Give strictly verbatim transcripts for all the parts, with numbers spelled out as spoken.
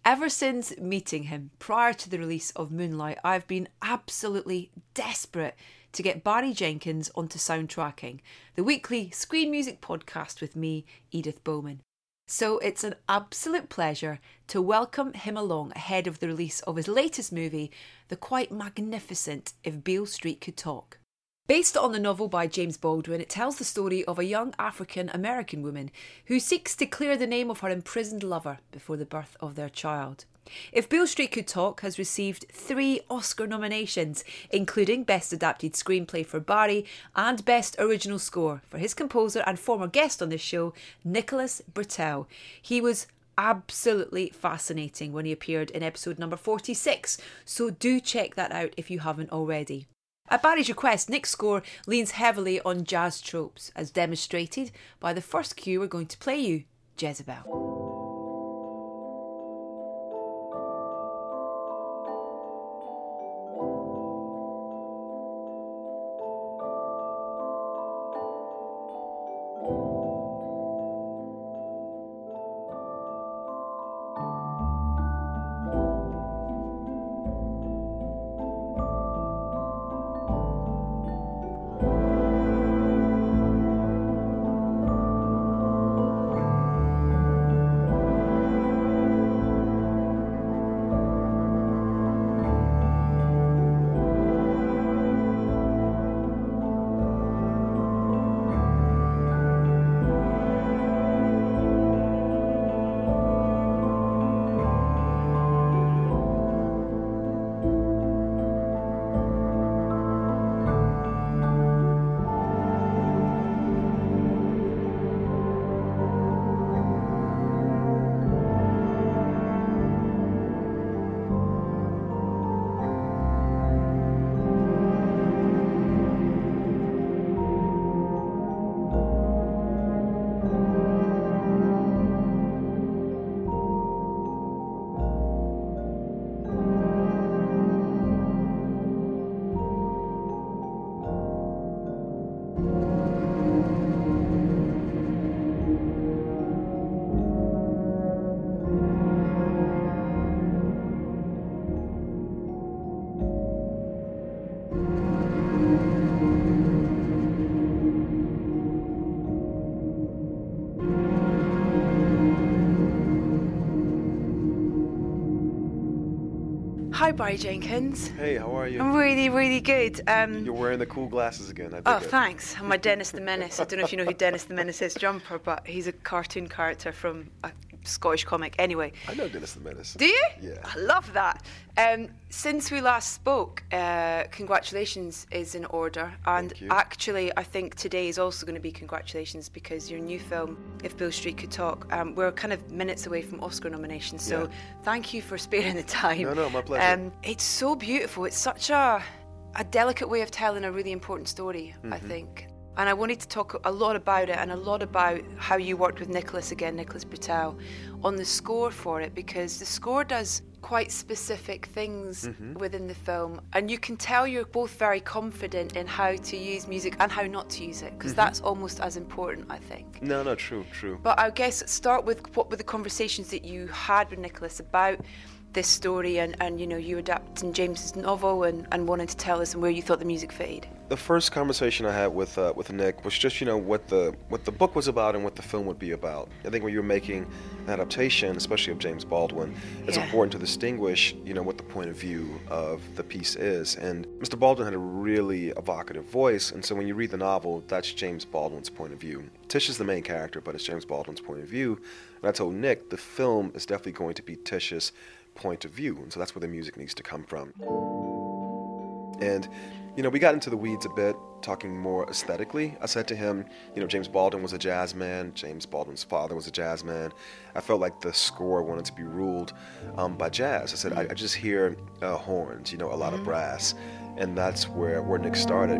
Ever since meeting him prior to the release of Moonlight, I've been absolutely desperate to get Barry Jenkins onto Soundtracking, the weekly screen music podcast with me, Edith Bowman. So it's an absolute pleasure to welcome him along ahead of the release of his latest movie, the quite magnificent If Beale Street Could Talk. Based on the novel by James Baldwin, it tells the story of a young African-American woman who seeks to clear the name of her imprisoned lover before the birth of their child. If Beale Street Could Talk has received three Oscar nominations, including Best Adapted Screenplay for Barry and Best Original Score for his composer and former guest on this show, Nicholas Britell. He was absolutely fascinating when he appeared in episode number forty-six, so do check that out if you haven't already. At Barry's request, Nick's score leans heavily on jazz tropes, as demonstrated by the first cue we're going to play you, Jezebel. Hi, Barry Jenkins. Hey, how are you? I'm really, really good. Um, You're wearing the cool glasses again. I dig oh, it. Thanks. I'm my Dennis the Menace. I don't know if you know who Dennis the Menace is, Jumper, but he's a cartoon character from a Scottish comic. Anyway. I know Dennis the Menace. Do you? Yeah. I love that. Um, since we last spoke, uh, congratulations is in order. And Thank you. actually, I think today is also going to be congratulations because your new film, If Beale Street Could Talk, um, we're kind of minutes away from Oscar nominations. So Yeah. thank you for sparing the time. No, no, my pleasure. Um, it's so beautiful. It's such a, a delicate way of telling a really important story, Mm-hmm. I think. And I wanted to talk a lot about it and a lot about how you worked with Nicholas again, Nicholas Britell, on the score for it, because the score does quite specific things Mm-hmm. within the film. And you can tell you're both very confident in how to use music and how not to use it, because Mm-hmm. that's almost as important, I think. No, no, true, true. But I guess start with what were the conversations that you had with Nicholas about this story and, and you know, you adapting James's novel and, and wanting to tell us and where you thought the music fitted. The first conversation I had with uh, with Nick was just, you know, what the what the book was about and what the film would be about. I think when you're making an adaptation, especially of James Baldwin, it's Yeah. important to distinguish, you know, what the point of view of the piece is. And Mister Baldwin had a really evocative voice, and so when you read the novel, that's James Baldwin's point of view. Tish is the main character, but it's James Baldwin's point of view. And I told Nick the film is definitely going to be Tish's point of view, and so that's where the music needs to come from. And, you know, we got into the weeds a bit, talking more aesthetically. I said to him, you know, James Baldwin was a jazz man. James Baldwin's father was a jazz man. I felt like the score wanted to be ruled um, by jazz. I said, I, I just hear uh, horns, you know, a lot of brass, and that's where, where Nick started.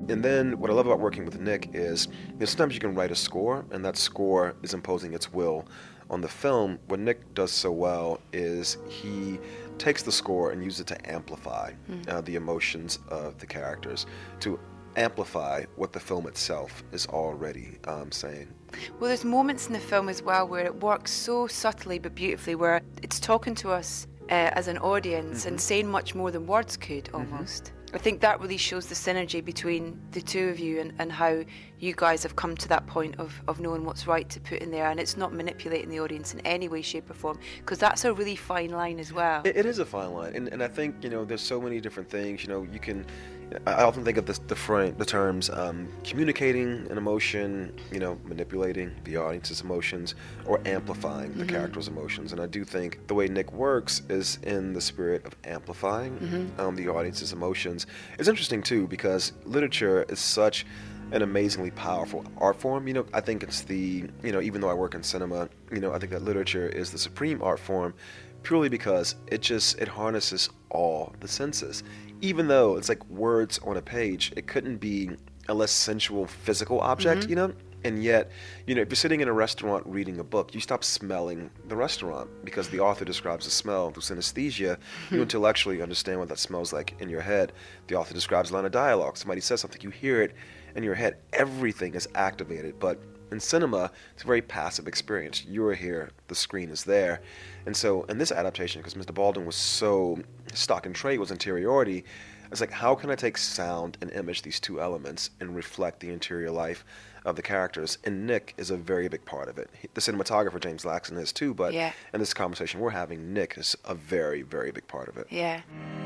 And then what I love about working with Nick is, you know, sometimes you can write a score, and that score is imposing its will on the film. What Nick does so well is he takes the score and uses it to amplify mm. uh, the emotions of the characters, to amplify what the film itself is already um, saying. Well, there's moments in the film as well where it works so subtly but beautifully, where it's talking to us uh, as an audience mm-hmm. and saying much more than words could, almost. Mm-hmm. I think that really shows the synergy between the two of you, and, and how you guys have come to that point of, of knowing what's right to put in there, and it's not manipulating the audience in any way, shape or form, because that's a really fine line as well. It, it is a fine line, and, and I think, you know, there's so many different things. You know, you can, I often think of this, the frame, the terms um, communicating an emotion, you know, manipulating the audience's emotions, or amplifying the mm-hmm. character's emotions. And I do think the way Nick works is in the spirit of amplifying mm-hmm. um, the audience's emotions. It's interesting too, because literature is such an amazingly powerful art form. You know, I think it's the, you know, even though I work in cinema, you know, I think that literature is the supreme art form, purely because it just, it harnesses all the senses. Even though it's like words on a page, it couldn't be a less sensual physical object, mm-hmm. you know? And yet, you know, if you're sitting in a restaurant reading a book, you stop smelling the restaurant because the author describes the smell through synesthesia. You intellectually understand what that smells like in your head. The author describes a line of dialogue. Somebody says something, you hear it in your head. Everything is activated. But in cinema, it's a very passive experience. You're here, the screen is there. And so in this adaptation, because Mister Baldwin was so, his stock and trade was interiority, it's like, how can I take sound and image, these two elements, and reflect the interior life of the characters? And Nick is a very big part of it. He, the cinematographer, James Laxton, is too, but yeah. in this conversation we're having, Nick is a very, very big part of it. Yeah.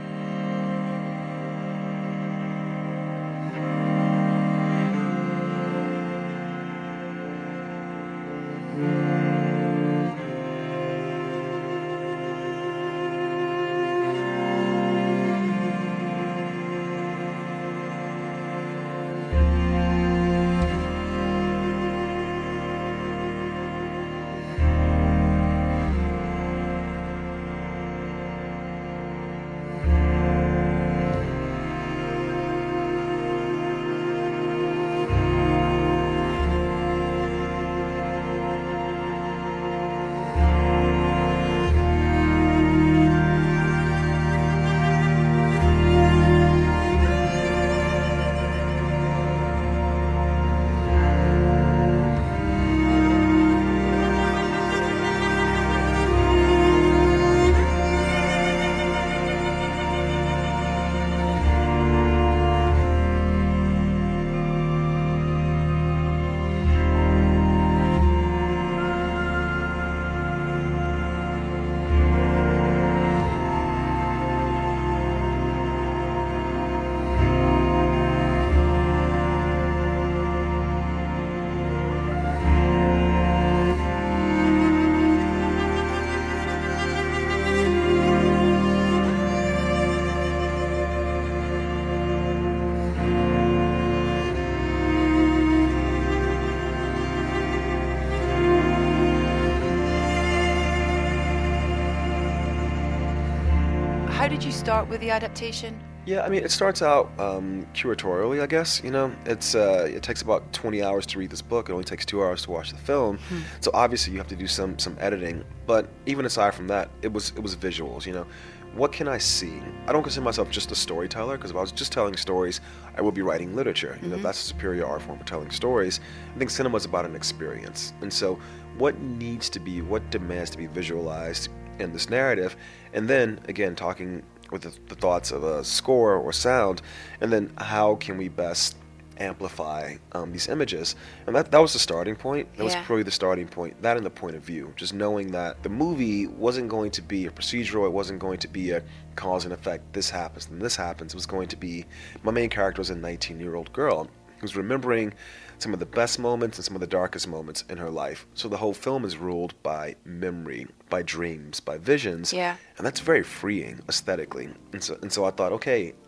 How did you start with the adaptation? Yeah, I mean, it starts out um, curatorially, I guess. You know, it's uh, it takes about twenty hours to read this book. It only takes two hours to watch the film. Hmm. So obviously, you have to do some some editing. But even aside from that, it was it was visuals. You know, what can I see? I don't consider myself just a storyteller, because if I was just telling stories, I would be writing literature. You mm-hmm. know, that's a superior art form for telling stories. I think cinema is about an experience, and so what needs to be, what demands to be visualized in this narrative, and then again talking with the, the thoughts of a score or sound, and then how can we best amplify um, these images. And that that was the starting point. That yeah. was probably the starting point, that and the point of view, just knowing that the movie wasn't going to be a procedural, it wasn't going to be a cause and effect, this happens and this happens. It was going to be, my main character was a nineteen year old girl who's remembering some of the best moments and some of the darkest moments in her life. So the whole film is ruled by memory, by dreams, by visions. Yeah. And that's very freeing aesthetically. And so, and so I thought, okay,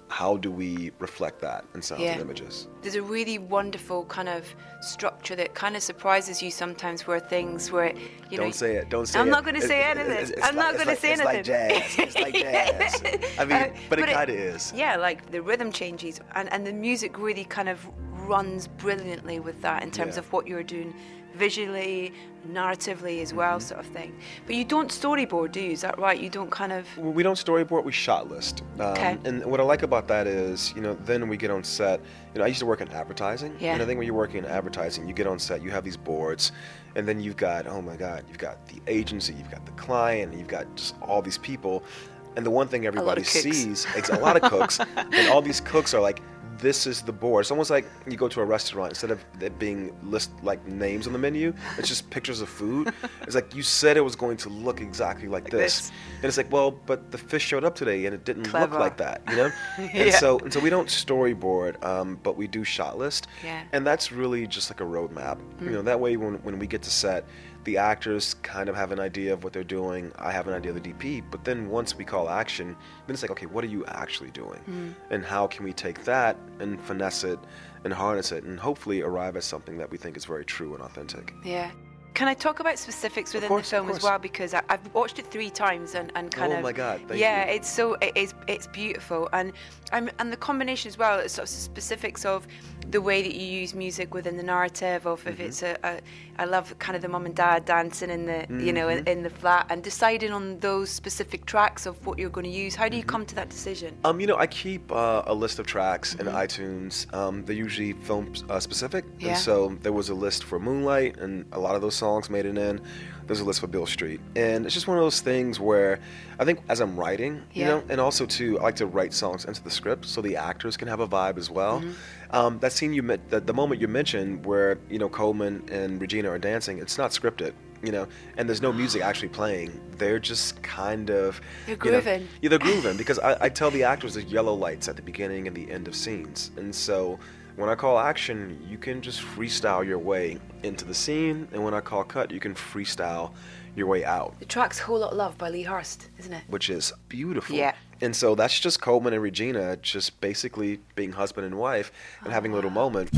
how do we reflect that in sounds Yeah. and images? There's a really wonderful kind of structure that kind of surprises you sometimes, where things where you know. Don't say it. Don't say it. I'm not going to It- say it- anything. it's- it's I'm like- not it's going to like- say it's anything. like jazz. It's like jazz. I mean, Uh, but it but it- kind of is. Yeah, like the rhythm changes, and, and the music really kind of runs brilliantly with that in terms Yeah. of what you're doing visually, narratively as well, Mm-hmm. sort of thing. But you don't storyboard, do you? Is that right? You don't kind of. Well, we don't storyboard, we shot list. Um, Okay. And what I like about that is, you know, then we get on set. You know, I used to work in advertising. Yeah. And I think when you're working in advertising, you get on set, you have these boards, and then you've got, oh my God, you've got the agency, you've got the client, and you've got just all these people. And the one thing everybody cooks. sees, it's a lot of cooks, and all these cooks are like, this is the board. It's almost like you go to a restaurant, instead of it being list like names on the menu, it's just pictures of food. It's like, you said it was going to look exactly like, Like this. this. And it's like, well, but the fish showed up today and it didn't Clever. look like that, you know? And Yeah. so and so we don't storyboard, um, but we do shot list. Yeah. And that's really just like a roadmap. Mm. You know, that way when when we get to set, the actors kind of have an idea of what they're doing. I have an idea of the D P, but then once we call action, then it's like, okay, what are you actually doing? Mm. And how can we take that and finesse it and harness it and hopefully arrive at something that we think is very true and authentic? Yeah. Can I talk about specifics within course, the of film as course. well? Because I, I've watched it three times and, and kind Oh of. my God, thank yeah, you. it's so it is it's beautiful, and I'm and the combination as well. It's sort of specifics of the way that you use music within the narrative. Of if Mm-hmm. it's a, a, I love kind of the mum and dad dancing in the you know in, Mm-hmm. in the flat, and deciding on those specific tracks of what you're going to use. How do you Mm-hmm. come to that decision? Um, you know, I keep uh, a list of tracks Mm-hmm. in iTunes. Um, they're usually film uh, specific, Yeah. and so there was a list for Moonlight, and a lot of those songs made it in. There's a list for Beale Street, and it's just one of those things where I think as I'm writing, you Yeah. know, and also too, I like to write songs into the script so the actors can have a vibe as well. Mm-hmm. Um, that scene you met, the, the moment you mentioned where you know Coleman and Regina are dancing, it's not scripted. You know, and there's no music actually playing. They're just kind of They're you know- grooving. yeah, they're grooving because I, I tell the actors there's yellow lights at the beginning and the end of scenes, and so when I call action, you can just freestyle your way into the scene, and when I call cut, you can freestyle your way out, The track's "Whole Lot of Love" by Lee Hurst, isn't it? which is beautiful. Yeah. And so that's just Coleman and Regina just basically being husband and wife and having a little moment.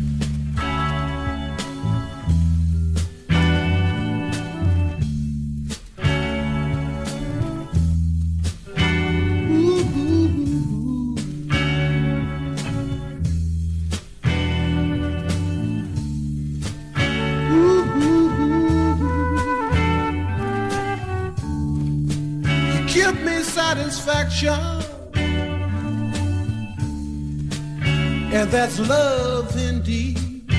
You give me satisfaction, and that's love indeed.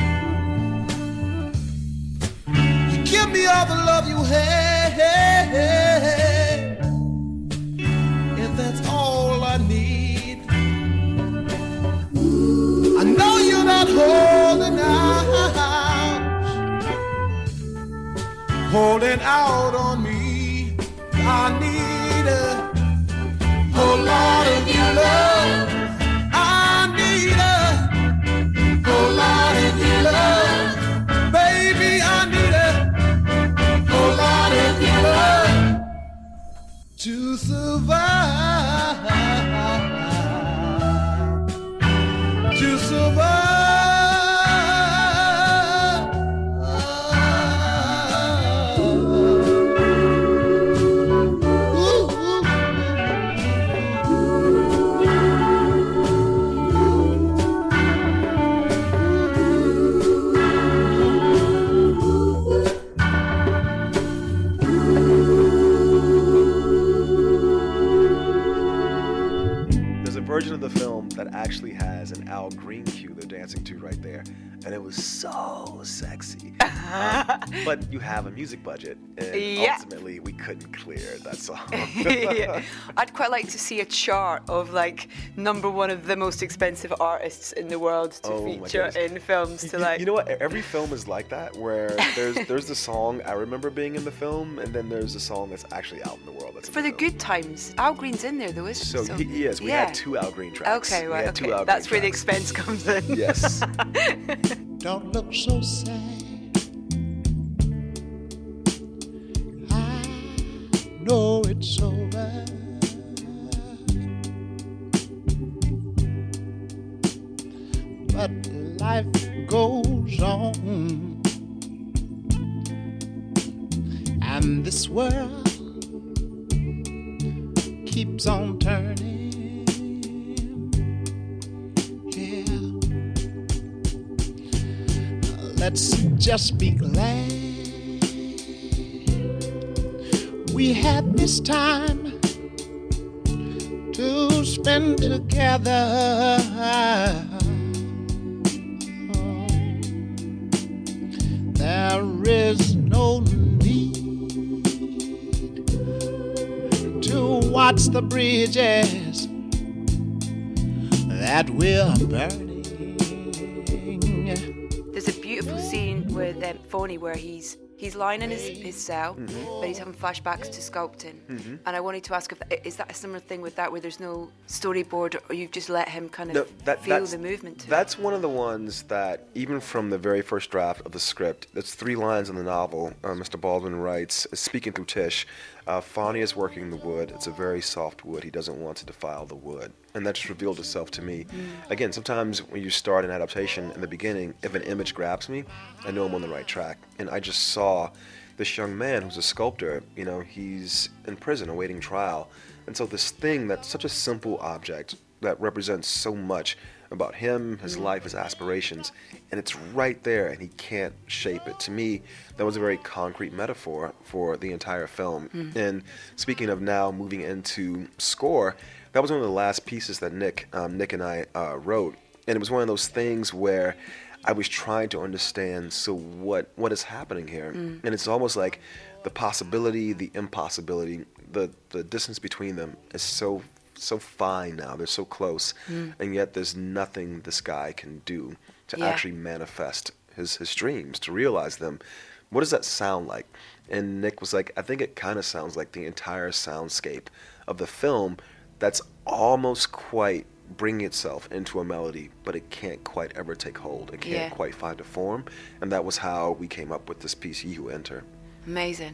You give me all the love you have, and that's all I need. I know you're not holding out, holding out on me. I need a whole lot of your love. I need a whole lot of your love. Baby, I need a whole lot of your love to survive. To survive. There's a version of the film that actually has an Al Green cue they're dancing to right there, and it was so sexy. Um, but you have a music budget, and Yeah. ultimately we couldn't clear that song. Yeah. I'd quite like to see a chart of like number one of the most expensive artists in the world to Oh my feature goodness. in films to You- like. you know what? Every film is like that, where there's there's the song I remember being in the film, and then there's the song that's actually out in the world. That's in for the film. good times, Al Green's in there though, isn't So he? he, he is. We yeah. had two Al Green tracks. Okay, We right. had two Okay, Al that's Green where the tracks. expense comes in. Yes. Don't look so sad. I know it's alright. but life goes on, and this world keeps on turning. Yeah, let's just be glad we had this time to spend together. Oh, there is no need to watch the bridges that we're burning. There's a beautiful scene with um, Phoney where he's He's lying in his, his cell, mm-hmm. but he's having flashbacks to sculpting. Mm-hmm. And I wanted to ask, if is that a similar thing with that, where there's no storyboard, or you've just let him kind of no, that, feel the movement to That's it? one of the ones that, even from the very first draft of the script, there's three lines in the novel. Uh, Mister Baldwin writes, speaking through Tish, uh, Phoney is working the wood. It's a very soft wood. He doesn't want to defile the wood. And that just revealed itself to me. Mm. Again, sometimes when you start an adaptation in the beginning, if an image grabs me, I know I'm on the right track. And I just saw this young man who's a sculptor, you know, he's in prison awaiting trial. And so this thing that's such a simple object that represents so much about him, his mm. life, his aspirations, and it's right there and he can't shape it. To me, that was a very concrete metaphor for the entire film. Mm. And speaking of now moving into score, that was one of the last pieces that Nick, um, Nick and I uh, wrote. And it was one of those things where I was trying to understand, so what what is happening here? Mm. And it's almost like the possibility, the impossibility, the, the distance between them is so so fine now. They're so close. Mm. And yet there's nothing this guy can do to yeah. actually manifest his, his dreams, to realize them. What does that sound like? And Nick was like, I think it kind of sounds like the entire soundscape of the film that's almost quite bringing itself into a melody, but it can't quite ever take hold. It can't yeah. quite find a form. And that was how we came up with this piece, Ye Who Enter. Amazing.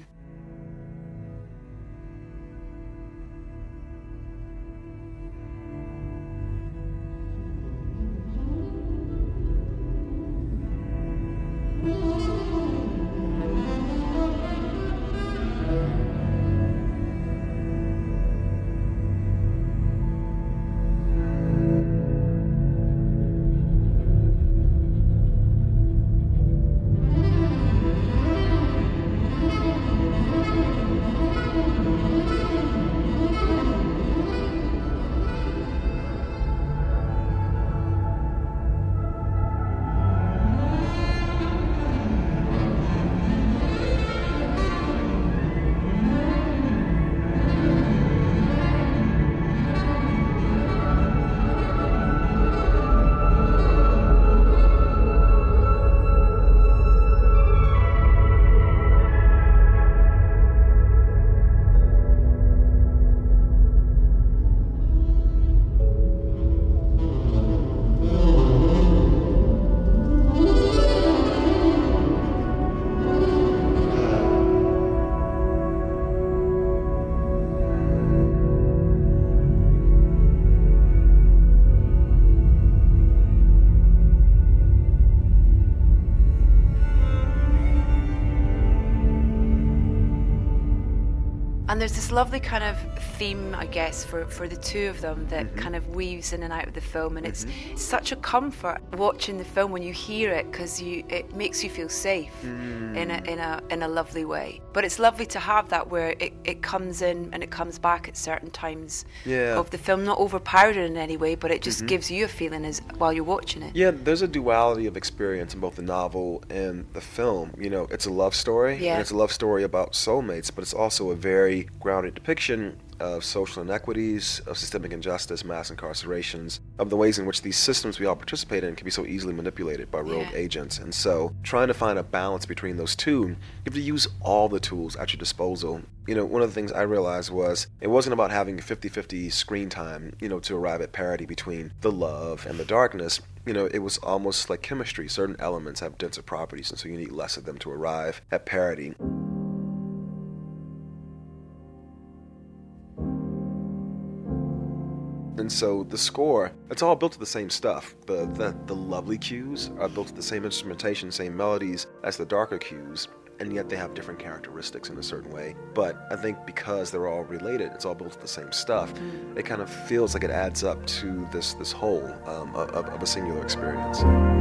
And there's this lovely kind of theme, I guess, for, for the two of them that mm-hmm. kind of weaves in and out of the film, and mm-hmm. it's, it's such a comfort watching the film when you hear it, because you it makes you feel safe mm. in a in a in a lovely way. But it's lovely to have that where it, it comes in and it comes back at certain times yeah. of the film, not overpowered in any way, but it just mm-hmm. gives you a feeling as while you're watching it. Yeah, there's a duality of experience in both the novel and the film. You know, it's a love story, yeah. and it's a love story about soulmates, but it's also a very grounded depiction of social inequities, of systemic injustice, mass incarcerations, of the ways in which these systems we all participate in can be so easily manipulated by rogue yeah. agents. And so trying to find a balance between those two, you have to use all the tools at your disposal. You know, one of the things I realized was it wasn't about having fifty-fifty screen time, you know, to arrive at parity between the love and the darkness. You know, it was almost like chemistry. Certain elements have denser properties, and so you need less of them to arrive at parity. And And so the score, it's all built to the same stuff. The, the the lovely cues are built to the same instrumentation, same melodies as the darker cues, and yet they have different characteristics in a certain way. But I think because they're all related, it's all built to the same stuff, it kind of feels like it adds up to this this whole um, of, of a singular experience.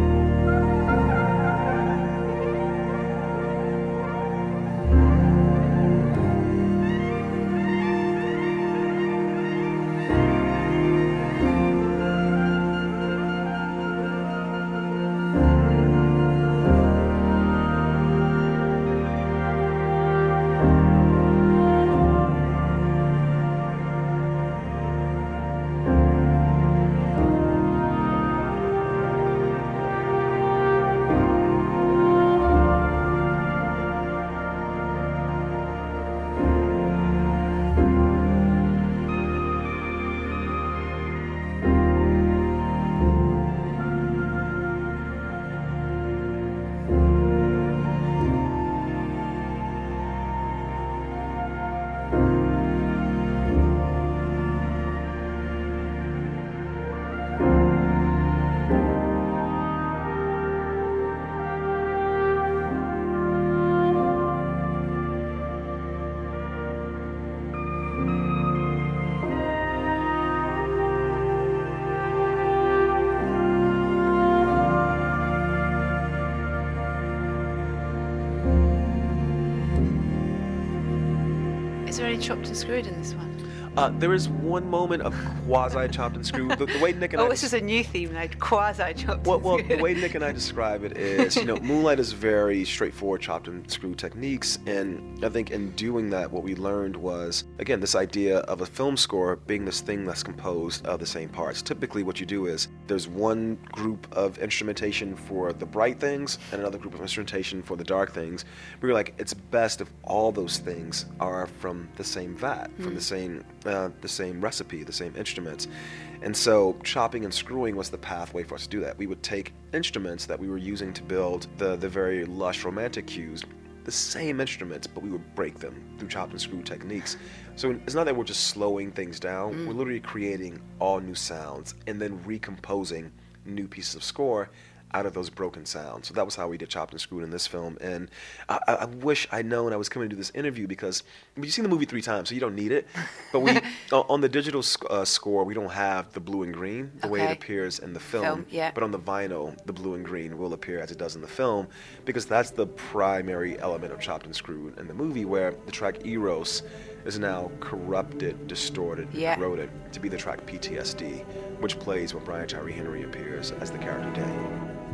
Is there any chopped and screwed in this one? Uh, there is one moment of quasi chopped and screwed. The, the way Nick and oh, I this is a new theme now, quasi chopped well, and well, screwed. the way Nick and I describe it is, you know, Moonlight is very straightforward chopped and screwed techniques, and I think in doing that, what we learned was, again, this idea of a film score being this thing that's composed of the same parts. Typically, what you do is there's one group of instrumentation for the bright things and another group of instrumentation for the dark things. We were like, it's best if all those things are from the same vat, from Mm. the same uh, the same recipe, the same instruments. And so chopping and screwing was the pathway for us to do that. We would take instruments that we were using to build the, the very lush romantic cues, the same instruments, but we would break them through chopped and screwed techniques. So it's not that we're just slowing things down, Mm. we're literally creating all new sounds and then recomposing new pieces of score out of those broken sounds. So that was how we did chopped and screwed in this film. And I, I wish I'd known I was coming to do this interview, because I mean, you've seen the movie three times, so you don't need it. But we on the digital sc- uh, score, we don't have the blue and green the way it Okay. appears in the film. Film, yeah. But on the vinyl, the blue and green will appear as it does in the film, because that's the primary element of chopped and screwed in the movie, where the track Eros is now corrupted, distorted, Yeah. corroded to be the track P T S D, which plays when Brian Tyree Henry appears as the character Daniel.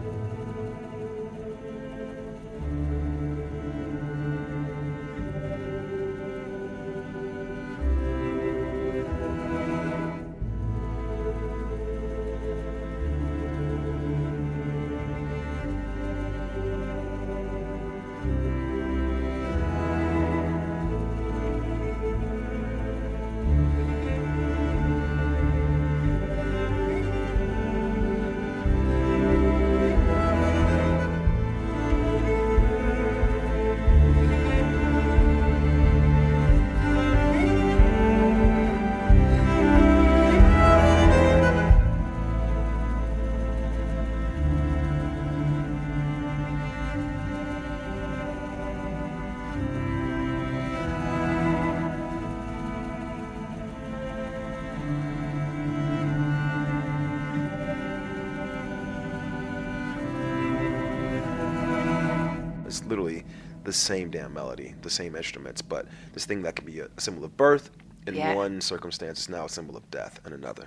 It's literally the same damn melody, the same instruments, but this thing that can be a, a symbol of birth in Yeah. one circumstance is now a symbol of death in another.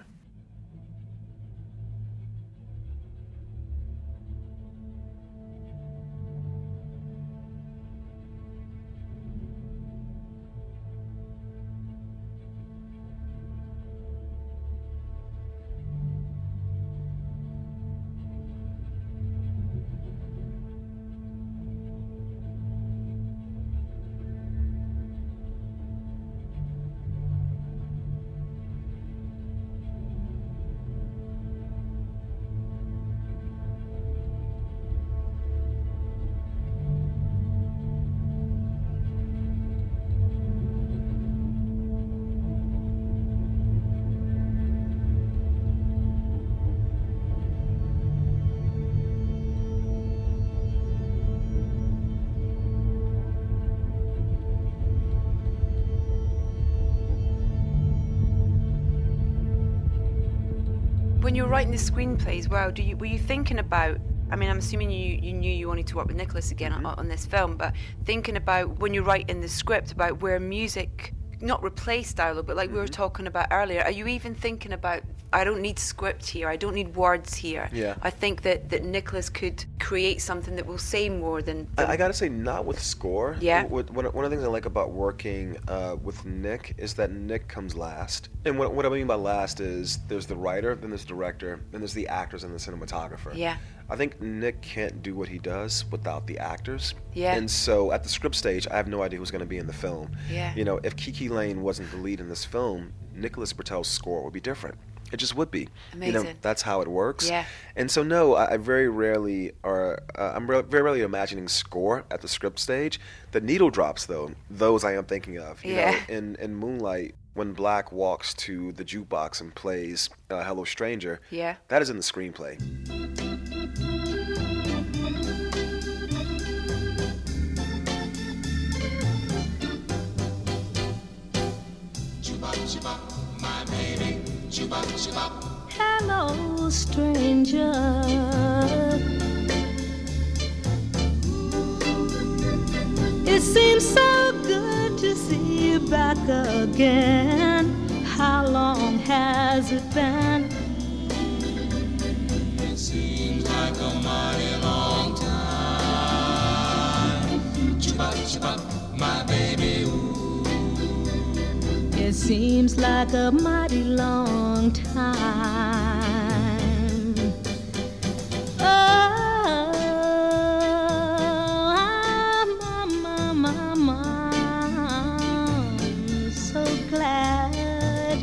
when you were writing the screenplay as well, do you were you thinking about? I mean, I'm assuming you, you knew you wanted to work with Nicholas again mm-hmm. on, on this film, but thinking about when you're writing the script about where music, not replaced dialogue, but like mm-hmm. we were talking about earlier, are you even thinking about, I don't need script here, I don't need words here. Yeah. I think that, that Nicholas could create something that will say more than... than I, I gotta say, not with score. Yeah. What, one, one of the things I like about working uh, with Nick is that Nick comes last. And what, what I mean by last is there's the writer, then there's the director, then there's the actors and the cinematographer. Yeah. I think Nick can't do what he does without the actors. Yeah. And so at the script stage, I have no idea who's going to be in the film. Yeah. You know, if Kiki Lane wasn't the lead in this film, Nicholas Bertel's score would be different. It just would be. Amazing. You know, that's how it works. Yeah. And so no, I, I very rarely are. Uh, I'm re- very rarely imagining score at the script stage. The needle drops, though, those I am thinking of. You yeah. know, in in Moonlight, when Black walks to the jukebox and plays uh, "Hello Stranger," yeah. that is in the screenplay. My baby, hello, stranger. It seems so good to see you back again. How long has it been? It seems like a mighty long time. Chibop, chibop, my baby, ooh. It seems like a mighty long time. Oh, my, my, my, I'm so glad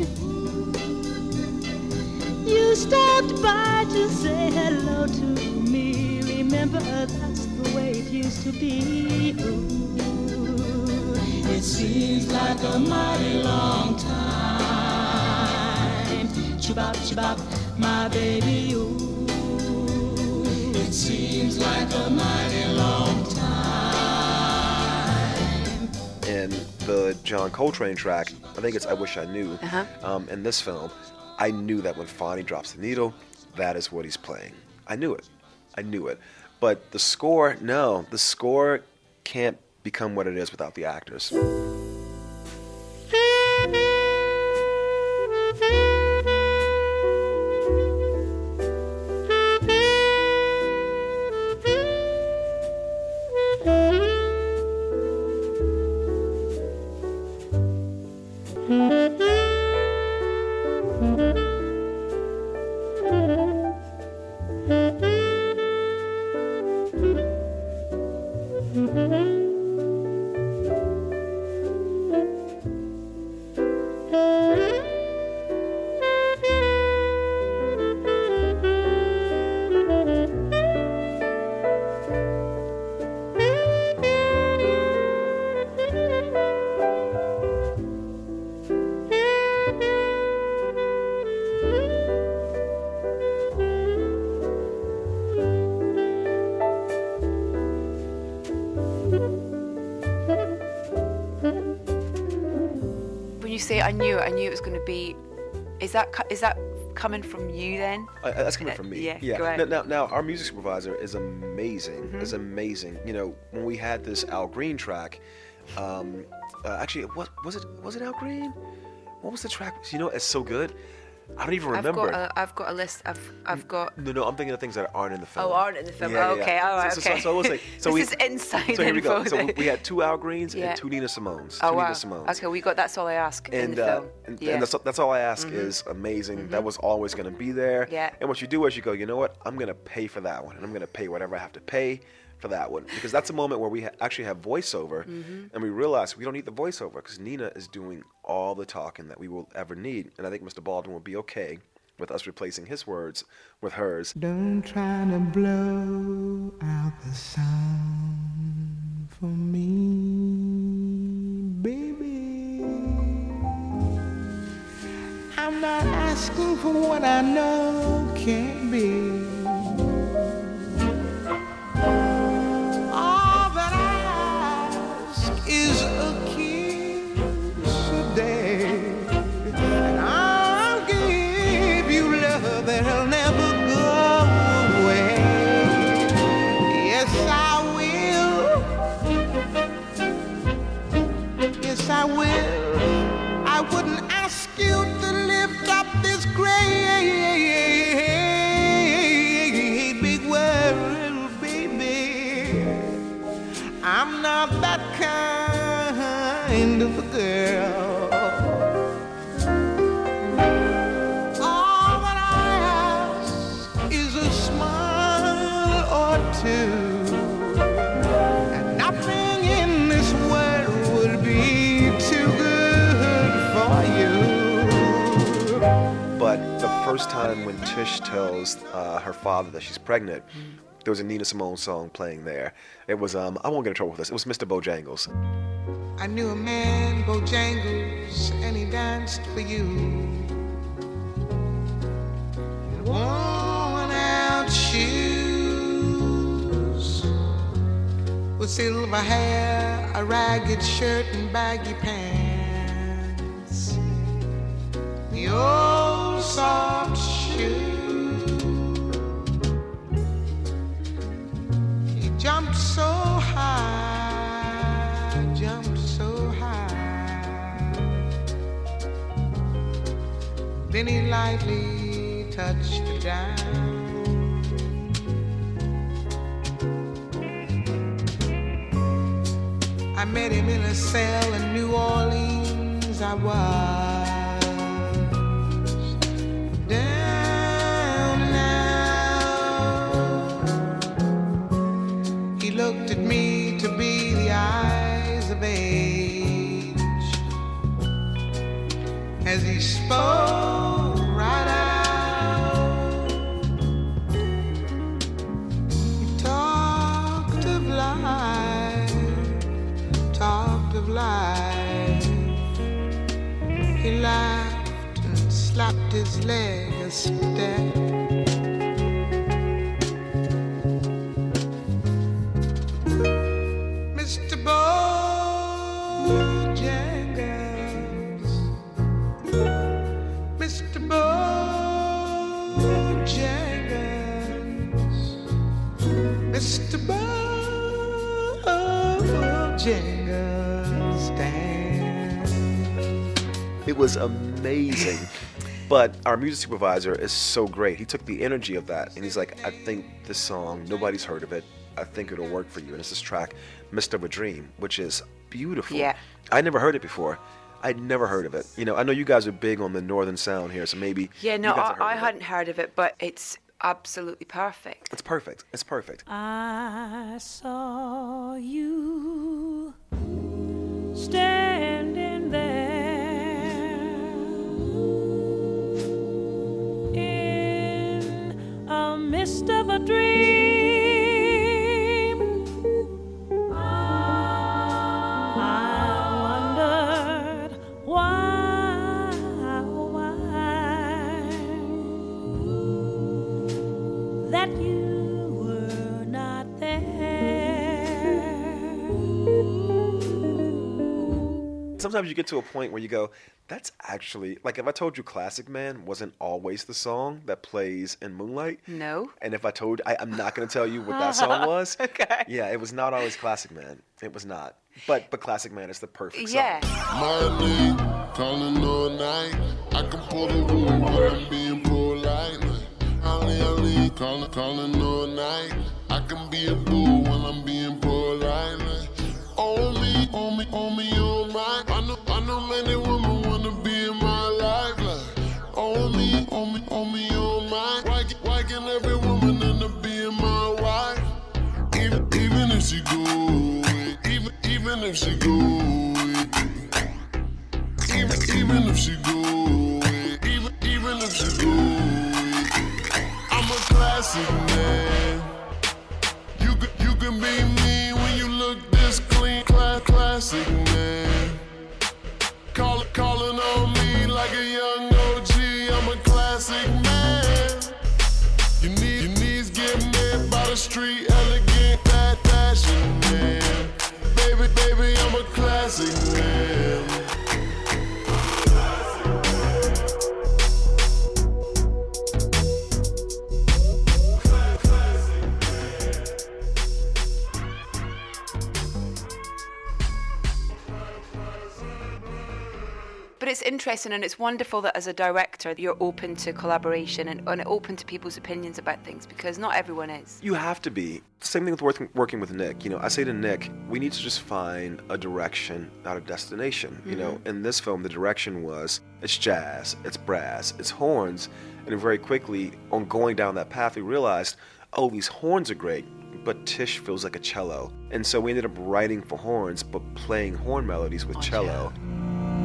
you stopped by to say hello to me. Remember, that's the way it used to be. Ooh. It seems like a mighty long time. Chibop, chibop, my baby, ooh. It seems like a mighty long time. In the John Coltrane track, I think it's "I Wish I Knew." Uh-huh. Um, in this film, I knew that when Fonny drops the needle, that is what he's playing. I knew it. I knew it. But the score, no, the score can't become what it is without the actors. Say I knew it. I knew it was going to be. Is that is that coming from you then? Uh, that's coming from me. Yeah. Yeah. Go ahead. Now, now, now, our music supervisor is amazing. Mm-hmm. Is amazing. You know, when we had this Al Green track, um, uh, actually, what was it? Was it Al Green? What was the track? You know, it's so good. I don't even remember. I've got a, I've got a list. I've I've got. No, no, I'm thinking of things that aren't in the film. Oh, aren't in the film. Yeah, oh, yeah, okay, yeah. all right, so, okay. So, so, so I will say. So this we, is inside So here we go. info So then. we had two Al Greens Yeah. and two Nina Simones. Oh two wow. Nina Simones. Okay, we got. That's all I ask in And, the uh, film. and, yeah. and that's, that's all I ask Mm-hmm. is amazing. Mm-hmm. That was always going to be there. Yeah. And what you do is you go, you know what? I'm going to pay for that one. And I'm going to pay whatever I have to pay for that one. Because that's a moment where we ha- actually have voiceover. Mm-hmm. And we realize we don't need the voiceover because Nina is doing all the talking that we will ever need. And I think Mister Baldwin will be okay with us replacing his words with hers. Don't try to blow out the sound for me, baby. I'm not asking for what I know can't be. All that I ask is a kiss a day, and I'll give you love that'll too. And nothing in this world would be too good for you. But the first time when Tish tells uh, her father that she's pregnant, there was a Nina Simone song playing there. It was, um, I won't get in trouble with this, it was Mister Bojangles. I knew a man, Bojangles, and he danced for you. Worn out shoes, with silver hair, a ragged shirt and baggy pants. The old soft shoe. He jumped so high, jumped so high. Then he lightly touched it down. I met him in a cell in New Orleans. I was down now. He looked at me to be the eyes of age as he spoke right out. He talked of life, talked of life. He laughed and slapped his leg a step. Mister Bojangles, Mister Bojangles, Mister Bojangles, stand. It was amazing. But our music supervisor is so great. He took the energy of that and he's like, I think this song, nobody's heard of it. I think it'll work for you. And it's this track, Mist of a Dream, which is beautiful. Yeah. I never heard it before. I'd never heard of it. You know, I know you guys are big on the northern sound here, so maybe Yeah, no, you guys have heard I, I of it. hadn't heard of it, but it's absolutely perfect. It's perfect. It's perfect. I saw you standing there in a mist of a dream. I wondered why, why that you were not there. Sometimes you get to a point where you go, that's actually, like if I told you Classic Man wasn't always the song that plays in Moonlight. No. And if I told, I, I'm not going to tell you what that song was. Okay. Yeah, it was not always Classic Man. It was not. But but Classic Man is the perfect song. Yeah. Money, calling all night. I can pull the wool when I'm being polite. Ali, Ali, calling, calling all night. I can be a boo when I'm being polite. On me, on me, on me, all right. I know, I know many women wanna be in my life. Like, on me, on me, on me, all right. Why, can- why can every woman end up being my wife? Even, even if she good, even, even if she good, even, even if she good, even, even if she good, I'm a classic man. You can, you can be me when you look this clean, cla- classic man. Call, calling on me like a young O G. I'm a classic man. You need, your knees get met by the street, elegant, that fashion man. Baby, baby, I'm a classic man. But it's interesting and it's wonderful that as a director you're open to collaboration and, and open to people's opinions about things, because not everyone is. You have to be. Same thing with working, working with Nick. You know, I say to Nick, we need to just find a direction, not a destination. Mm-hmm. You know, in this film, the direction was, it's jazz, it's brass, it's horns. And very quickly, on going down that path, we realized, oh, these horns are great, but Tish feels like a cello. And so we ended up writing for horns, but playing horn melodies with Oh, cello. yeah.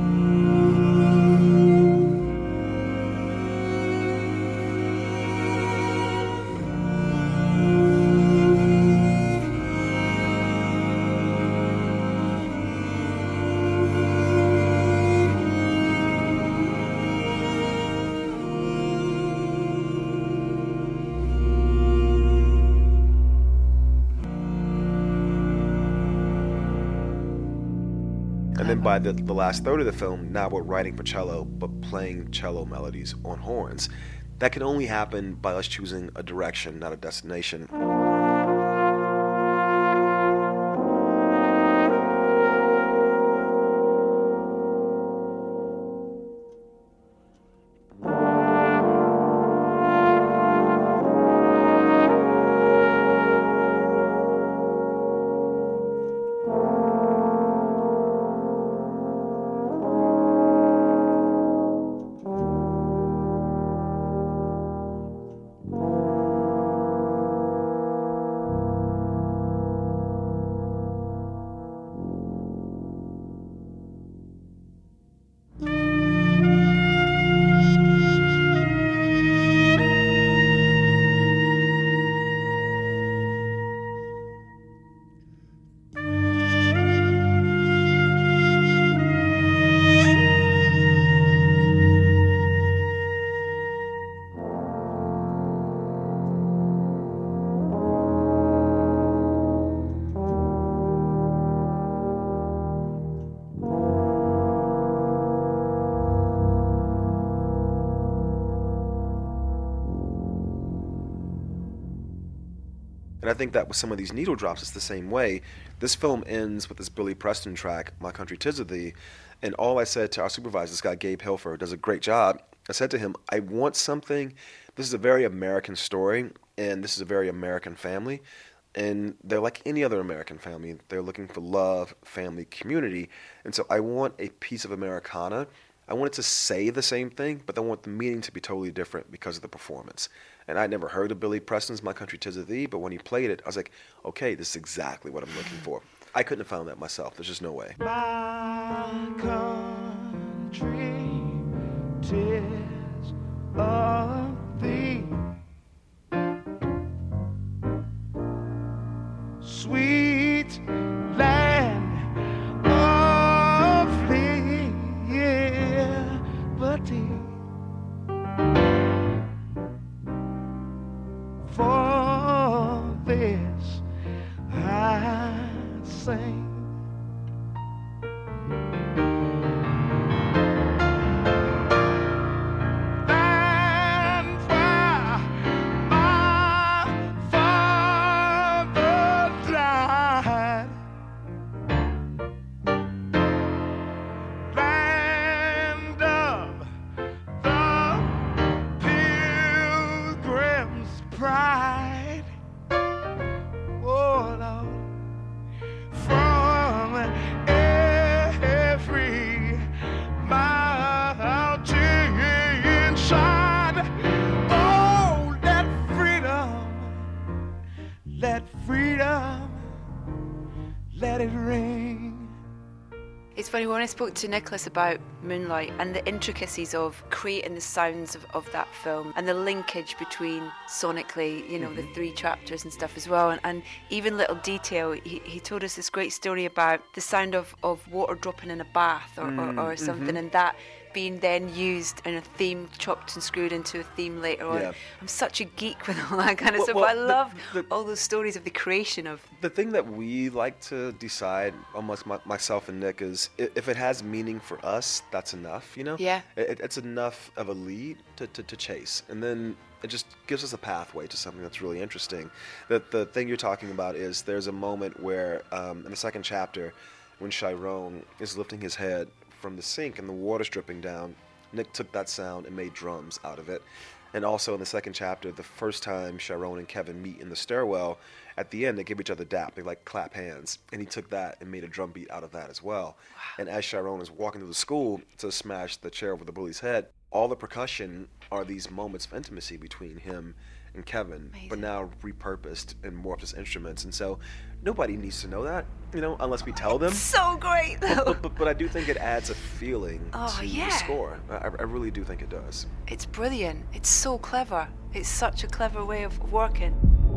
And then by the, the last third of the film, now we're writing for cello, but playing cello melodies on horns. That can only happen by us choosing a direction, not a destination. And I think that with some of these needle drops, it's the same way. This film ends with this Billy Preston track, My Country 'Tis of Thee, and all I said to our supervisor, this guy Gabe Hilfer, who does a great job, I said to him, I want something, this is a very American story, and this is a very American family, and they're like any other American family. They're looking for love, family, community, and so I want a piece of Americana. I want it to say the same thing, but I want the meaning to be totally different because of the performance. And I'd never heard of Billy Preston's My Country 'Tis of Thee, but when he played it, I was like, okay, this is exactly what I'm looking for. I couldn't have found that myself. There's just no way. My country, 'tis of thee, sweet land of liberty. For this I sing. And where my father died, land of the Pilgrim's pride. Oh Lord, from every mountain side, oh, let freedom, let freedom, let it ring. It's funny, when I spoke to Nicholas about Moonlight and the intricacies of creating the sounds of, of that film and the linkage between sonically, you know, mm-hmm. the three chapters and stuff as well, and, and even little detail, he, he told us this great story about the sound of, of water dropping in a bath or, mm, or, or something, mm-hmm. and that being then used in a theme, chopped and screwed into a theme later on. Yeah. I'm such a geek with all that kind of Well, stuff. well, I the- love the- all those stories of the creation of... The thing that we like to decide, almost my, myself and Nick, is i- if it has meaning for us, that's enough, you know? Yeah. It, it's enough of a lead to, to, to chase. And then it just gives us a pathway to something that's really interesting. The, the thing you're talking about is there's a moment where, um, in the second chapter, when Chiron is lifting his head from the sink and the water's dripping down, Nick took that sound and made drums out of it. And also in the second chapter, the first time Chiron and Kevin meet in the stairwell, at the end they give each other dap, they like clap hands, and he took that and made a drum beat out of that as well. Wow. And as Chiron is walking through the school to smash the chair over the bully's head, all the percussion are these moments of intimacy between him and Kevin, Amazing. but now repurposed and morphed as instruments. And so nobody needs to know that, you know, unless we tell them. So great, though. But, but, but I do think it adds a feeling Oh, to yeah. the score. I, I really do think it does. It's brilliant. It's so clever. It's such a clever way of working.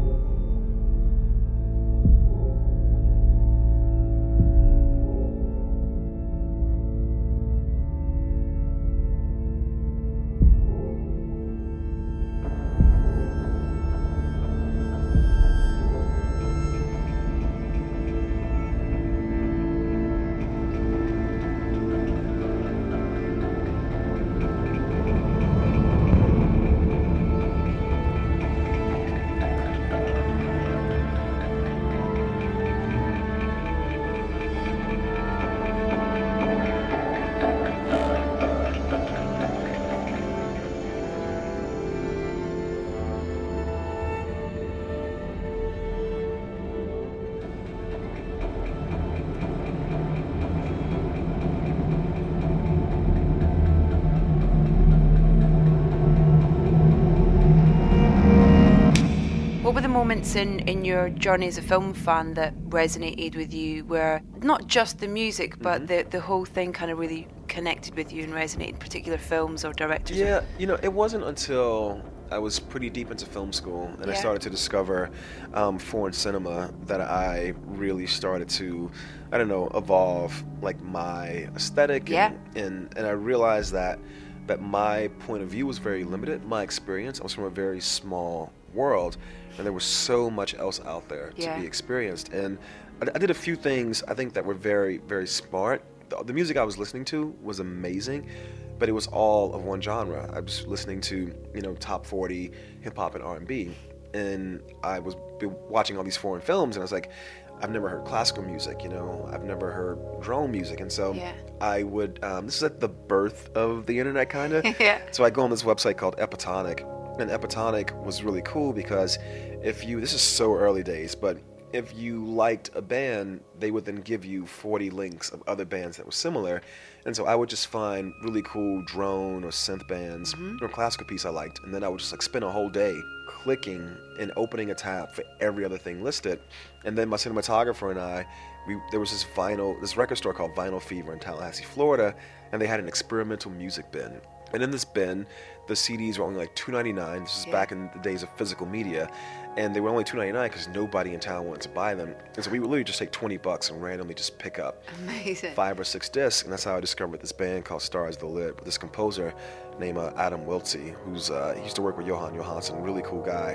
What were the moments in, in your journey as a film fan that resonated with you, where not just the music, but Mm-hmm. the, the whole thing kind of really connected with you and resonated, particular films or directors? or- Yeah, you know, it wasn't until I was pretty deep into film school and I Yeah. started to discover um, foreign cinema that I really started to, I don't know, evolve like my aesthetic. Yeah. And, and, and I realized that, that my point of view was very limited. My experience, I was from a very small world, and there was so much else out there Yeah. to be experienced. And I, I did a few things I think that were very, very smart. The, the music I was listening to was amazing, but it was all of one genre. I was listening to, you know, top forty hip hop and R and B, and I was be watching all these foreign films, and I was like, I've never heard classical music, you know, I've never heard drone music, and so Yeah. I would. Um, this is at the birth of the internet, kind of. Yeah. So I go on this website called Epitonic, and Epitonic was really cool because if you, this is so early days, but if you liked a band, they would then give you forty links of other bands that were similar. And so I would just find really cool drone or synth bands or classical piece I liked, and then I would just like spend a whole day clicking and opening a tab for every other thing listed. And then my cinematographer and I, we there was this vinyl, this record store called Vinyl Fever in Tallahassee, Florida, and they had an experimental music bin. And in this bin, the C Ds were only like two ninety-nine. This is Yeah. back in the days of physical media, and they were only two ninety-nine because nobody in town wanted to buy them. And so we would literally just take twenty bucks and randomly just pick up Amazing. five or six discs, and that's how I discovered this band called Stars the Lid with this composer named uh, Adam Wiltsey, who's uh, he used to work with Johan Johansson, really cool guy.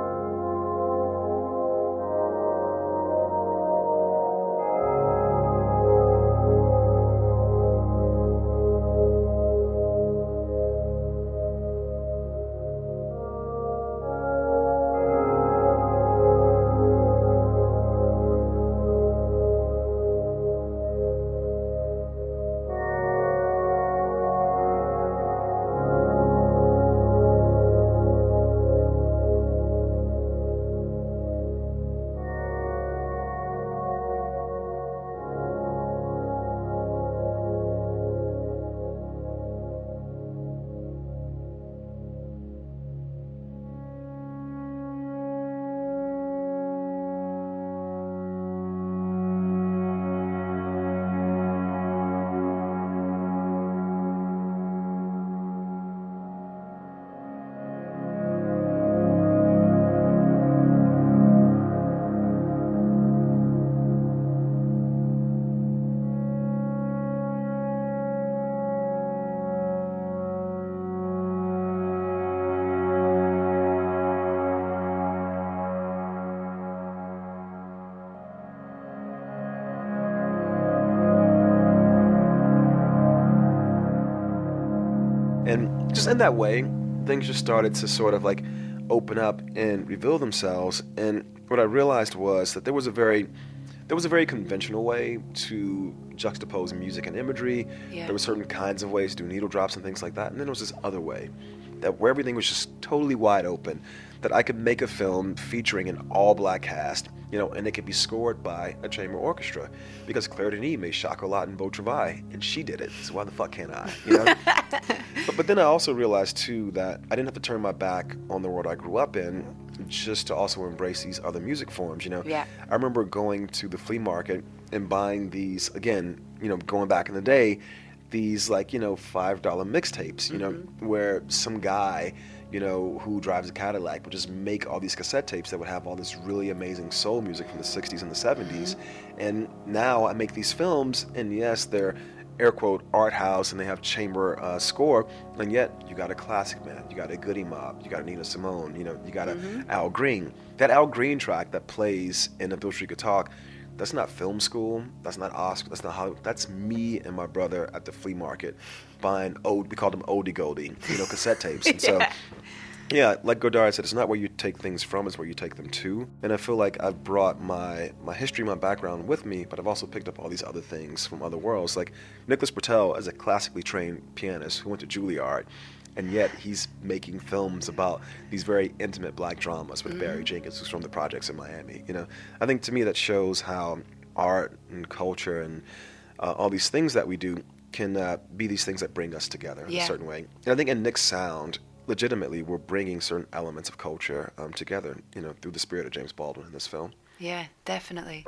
And just in that way, things just started to sort of like open up and reveal themselves. And what I realized was that there was a very there was a very conventional way to juxtapose music and imagery. Yeah. There were certain kinds of ways to do needle drops and things like that. And then there was this other way, that where everything was just totally wide open, that that I could make a film featuring an all-black cast, you know, and it could be scored by a chamber orchestra, because Claire Denis made Chocolat and Beau Travail, and she did it, so why the fuck can't I, you know? but, but then I also realized, too, that I didn't have to turn my back on the world I grew up in just to also embrace these other music forms, you know? Yeah. I remember going to the flea market and buying these, again, you know, going back in the day, these, like, you know, five dollar mixtapes, you Mm-hmm. know, where some guy, you know, who drives a Cadillac would just make all these cassette tapes that would have all this really amazing soul music from the sixties and the seventies. And now I make these films, and yes, they're air quote art house, and they have chamber uh, score, and yet you got a classic, man. You got a Goody Mob, you got a Nina Simone, you know, you got a Mm-hmm. Al Green. That Al Green track that plays in A Bill Street Could Talk, that's not film school, that's not Oscar, that's not Hollywood. That's me and my brother at the flea market buying old, we called them oldie goldie, you know, cassette tapes. And so, yeah, like Godard said, it's not where you take things from, it's where you take them to. And I feel like I've brought my, my history, my background with me, but I've also picked up all these other things from other worlds. Like Nicholas Britell is a classically trained pianist who went to Juilliard, and yet he's making films about these very intimate black dramas with Barry Jenkins, who's from the projects in Miami. You know, I think to me that shows how art and culture and uh, all these things that we do can uh, be these things that bring us together in Yeah. a certain way. And I think in Nick's sound, legitimately, we're bringing certain elements of culture um, together, you know, through the spirit of James Baldwin in this film. Yeah, definitely.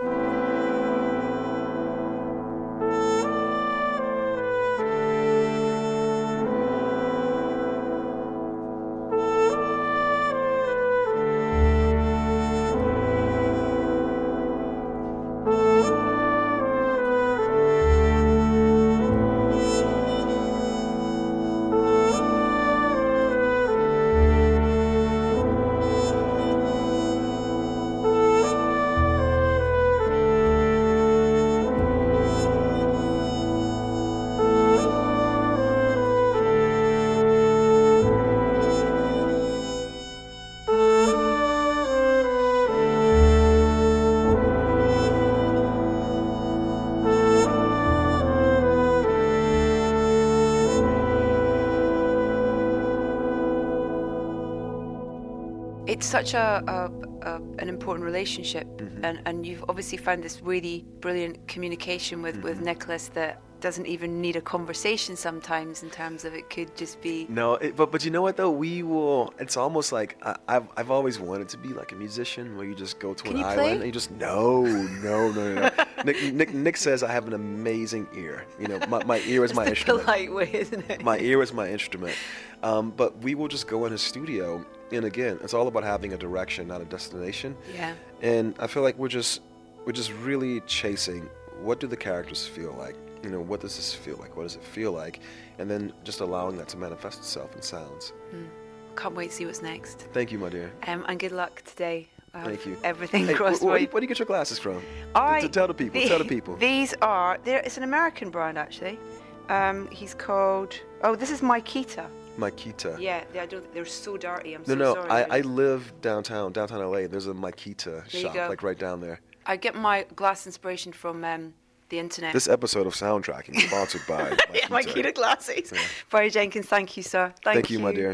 It's such a, a, a an important relationship, Mm-hmm. and, and you've obviously found this really brilliant communication with, Mm-hmm. with Nicholas that doesn't even need a conversation sometimes, in terms of it could just be. No, it, but but you know what though? We will. It's almost like I, I've I've always wanted to be like a musician, where you just go to Can an you island play? and you just no no no no. no. Nick, Nick Nick says I have an amazing ear. You know, my my ear is my It's the instrument. polite way, isn't it? My ear is my instrument. Um, but we will just go in his studio, and again, it's all about having a direction, not a destination. Yeah. And I feel like we're just we're just really chasing, what do the characters feel like? You know, what does this feel like? What does it feel like? And then just allowing that to manifest itself in sounds. Can't wait to see what's next. Thank you, my dear. Um, and good luck today. I have Thank you. Everything Hey, crossed wh- wh- where, my. do you, where do you get your glasses from? I, T- tell the people. the- tell the people. These are. they're- It's an American brand, actually. Um, he's called. Oh, this is Maikita. Makita. Yeah, they, I don't. They're so dirty. I'm No, so no. sorry. I, I live downtown, downtown L A. There's a Makita you shop, go. like right down there. I get my glass inspiration from um, the internet. This episode of Soundtracking is sponsored by yeah, Makita. Maikita glasses. Barry Jenkins, thank you, sir. Thank, Thank you, my dear.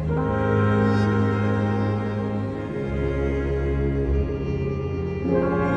Thank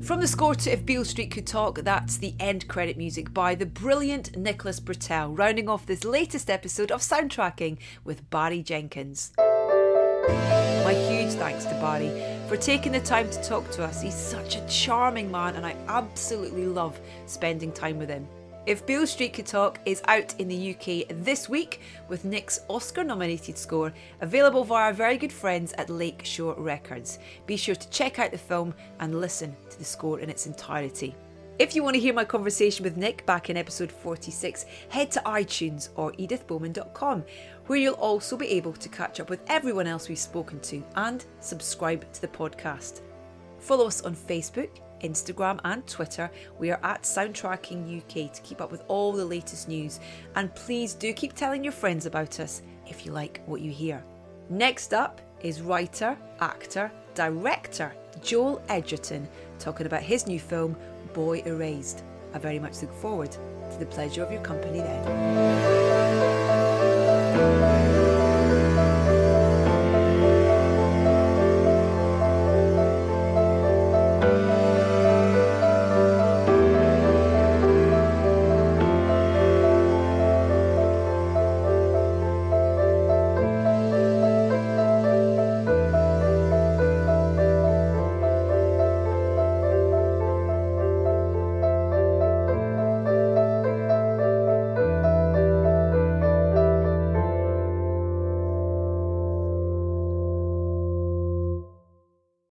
From the score to If Beale Street Could Talk, that's the end credit music by the brilliant Nicholas Britell, rounding off this latest episode of Soundtracking with Barry Jenkins. My huge thanks to Barry for taking the time to talk to us. He's such a charming man and I absolutely love spending time with him. If Beale Street Could Talk is out in the U K this week with Nick's Oscar-nominated score, available via our very good friends at Lakeshore Records. Be sure to check out the film and listen to the score in its entirety. If you want to hear my conversation with Nick back in episode forty-six, head to iTunes or edith bowman dot com, where you'll also be able to catch up with everyone else we've spoken to and subscribe to the podcast. Follow us on Facebook, Instagram and Twitter. We are at Soundtracking U K to keep up with all the latest news, and please do keep telling your friends about us if you like what you hear. Next up is writer, actor, director Joel Edgerton talking about his new film Boy Erased. I very much look forward to the pleasure of your company then.